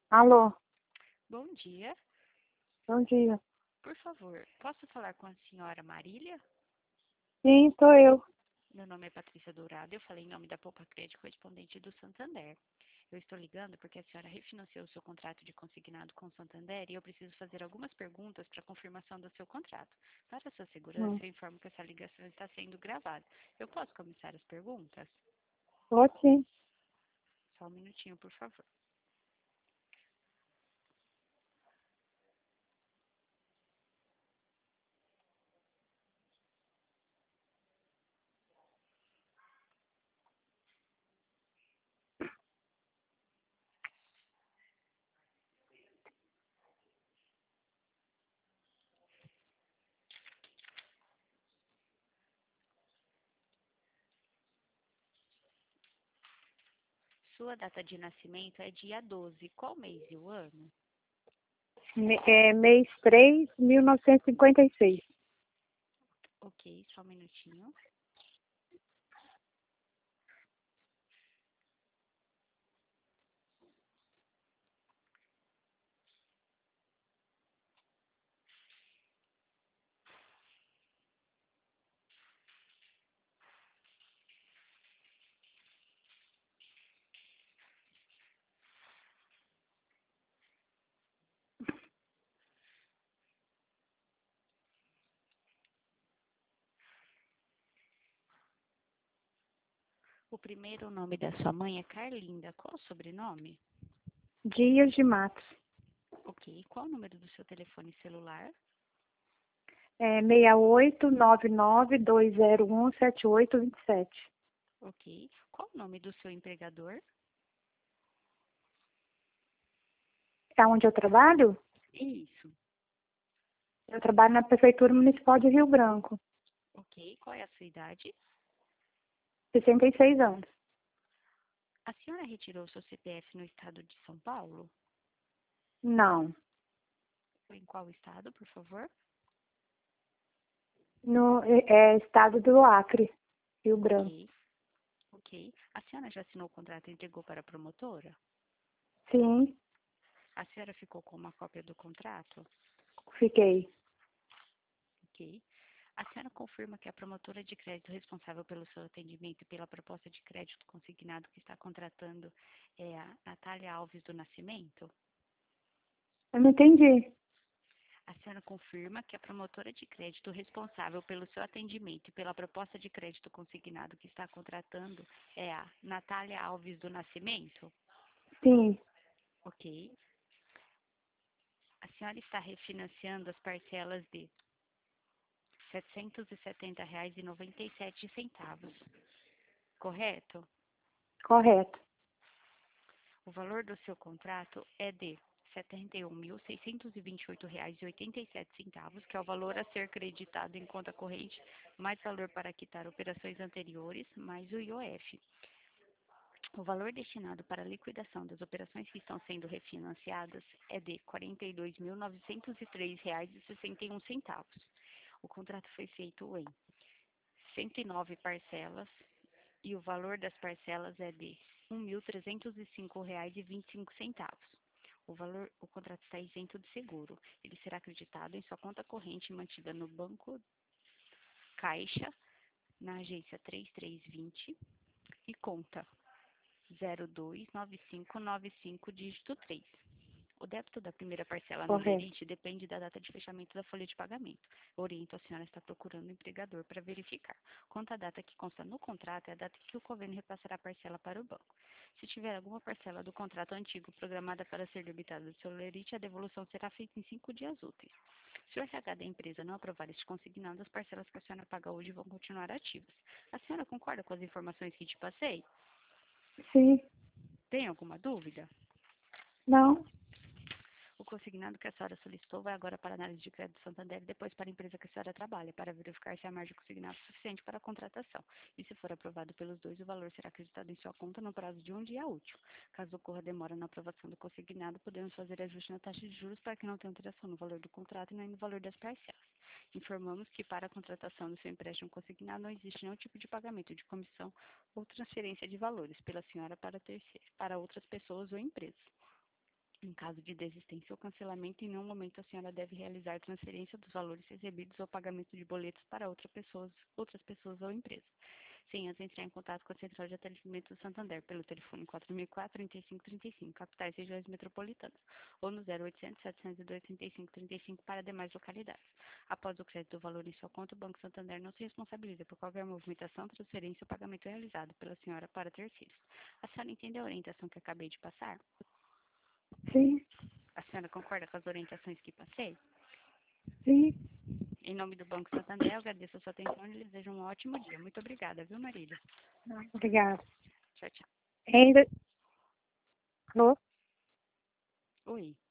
Alô, Bom dia. bom dia. Por favor, posso falar com a senhora Marília? Sim, sou eu. Meu nome é Patrícia Dourado. Eu falei em nome da Poupa Crédito correspondente do Santander. Eu estou ligando porque a senhora refinanciou o seu contrato de consignado com o Santander e eu preciso fazer algumas perguntas para confirmação do seu contrato. Para sua segurança, Hum. eu informo que essa ligação está sendo gravada. Eu posso começar as perguntas? Pode sim. Só um minutinho, por favor. Sua data de nascimento é dia 12. Qual mês e o ano? Mês 3, 1956. Ok, só um minutinho. O primeiro nome da sua mãe é Carlinda. Qual o sobrenome? Dias de Matos. Ok. Qual o número do seu telefone celular? 6899-201-7827. Ok. Qual o nome do seu empregador? É onde eu trabalho? Isso. Eu trabalho na Prefeitura Municipal de Rio Branco. Ok. Qual é a sua idade? 66 anos. A senhora retirou seu CPF no estado de São Paulo? Não. Em qual estado, por favor? No estado do Acre, Rio Branco. Ok. Ok. A senhora já assinou o contrato e entregou para a promotora? Sim, A senhora ficou com uma cópia do contrato? fiquei. Ok. A senhora confirma que a promotora de crédito responsável pelo seu atendimento e pela proposta de crédito consignado que está contratando é a Natália Alves do Nascimento? Eu não entendi. A senhora confirma que a promotora de crédito responsável pelo seu atendimento e pela proposta de crédito consignado que está contratando é a Natália Alves do Nascimento? Sim, Ok. A senhora está refinanciando as parcelas de R$ 770,97, correto? correto. O valor do seu contrato é de R$ 71.628,87, que é o valor a ser creditado em conta corrente, mais valor para quitar operações anteriores, mais o IOF. O valor destinado para a liquidação das operações que estão sendo refinanciadas é de R$ 42.903,61. O contrato foi feito em 109 parcelas e o valor das parcelas é de R$ 1.305,25. O contrato está isento de seguro. Ele será acreditado em sua conta corrente mantida no Banco Caixa, na agência 3320 e conta 029595 dígito 3. O débito da primeira parcela no Correto. lerite depende da data de fechamento da folha de pagamento. Oriento a senhora está procurando um empregador para verificar. Quanto à data que consta no contrato, é a data que o convênio repassará a parcela para o banco. Se tiver alguma parcela do contrato antigo programada para ser debitada do seu lerite, a devolução será feita em 5 dias úteis. Se o RH da empresa não aprovar este consignado, as parcelas que a senhora paga hoje vão continuar ativas. A senhora concorda com as informações que te passei? Sim, Tem alguma dúvida? não. O consignado que a senhora solicitou vai agora para a análise de crédito do Santander e depois para a empresa que a senhora trabalha, para verificar se a margem consignada é suficiente para a contratação. E se for aprovado pelos dois, o valor será acreditado em sua conta no prazo de um dia útil. Caso ocorra demora na aprovação do consignado, podemos fazer ajuste na taxa de juros para que não tenha alteração no valor do contrato e nem no valor das parcelas. Informamos que para a contratação do seu empréstimo consignado não existe nenhum tipo de pagamento de comissão ou transferência de valores pela senhora para outras pessoas ou empresas. Em caso de desistência ou cancelamento, em nenhum momento a senhora deve realizar transferência dos valores recebidos ou pagamento de boletos para outras pessoas ou empresas. Sem antes entrar em contato com a Central de Atendimento do Santander pelo telefone 4004-3535, capitais e regiões metropolitanas, ou no 0800 702 3535 para demais localidades. Após o crédito do valor em sua conta, o Banco Santander não se responsabiliza por qualquer movimentação, transferência ou pagamento realizado pela senhora para terceiros. A senhora entendeu a orientação que acabei de passar? Sim, A senhora concorda com as orientações que passei? sim. Em nome do Banco Santander, eu agradeço a sua atenção e lhe desejo um ótimo dia. Muito obrigada, viu, Marília? Obrigada. Tchau, tchau. Ainda. Alô? Oi.